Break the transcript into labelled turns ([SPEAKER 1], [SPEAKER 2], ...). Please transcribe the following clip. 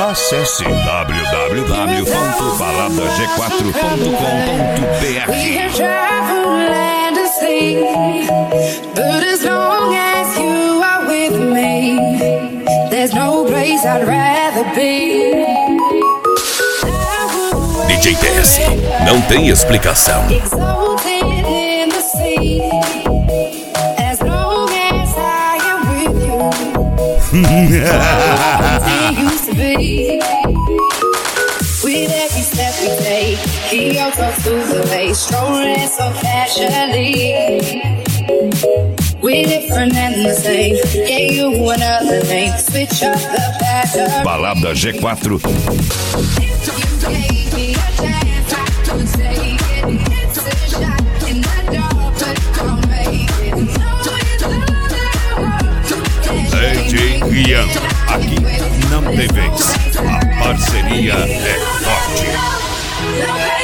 [SPEAKER 1] Acesse www.baladag4.com.br.
[SPEAKER 2] But as long as you are with me, there's no place I'd rather be.
[SPEAKER 3] DJ TS, não tem explicação.
[SPEAKER 2] Exalted in the sea, as long as I am with you, it used to be. With every step we take, Kyoto to the bay, strolling so casually. We're different and the same. Gave you another name. Switch up the pattern.
[SPEAKER 1] Balada G4.
[SPEAKER 2] You gave me a chance, I could take it. It's a shot in the dark, but don't make it.
[SPEAKER 1] DJ Rian, aqui não tem vez. A parceria é forte.